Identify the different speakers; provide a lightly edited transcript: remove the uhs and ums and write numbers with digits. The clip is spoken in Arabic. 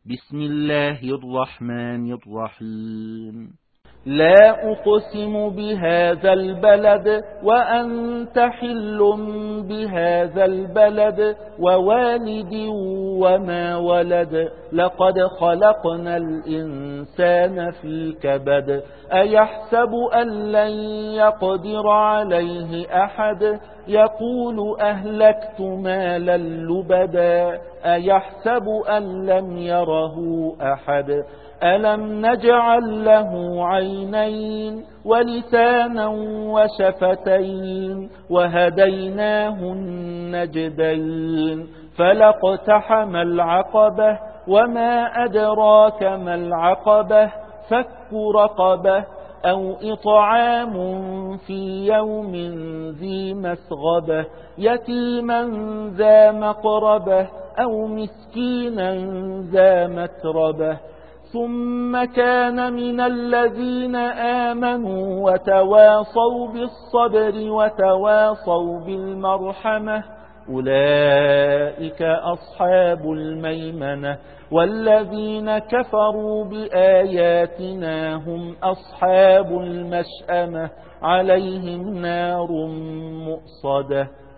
Speaker 1: بسم الله الرحمن الرحيم.
Speaker 2: لا أقسم بهذا البلد وأنت حل بهذا البلد ووالد وما ولد لقد خلقنا الإنسان في كبد أيحسب أن لن يقدر عليه أحد يقول أهلكت مالا لبدا أيحسب أن لم يره أحد ألم نجعل له عينين ولسانا وشفتين وهديناه النجدين فلاقتحم العقبة وما أدراك ما العقبة فك رقبة أو إطعام في يوم ذي مسغبة يتيما ذا مقربة أو مسكينا ذا متربة ثم كان من الذين آمنوا وتواصوا بالصبر وتواصوا بالمرحمة أولئك أصحاب الميمنة والذين كفروا بآياتنا هم أصحاب المشأمة عليهم نار مؤصدة.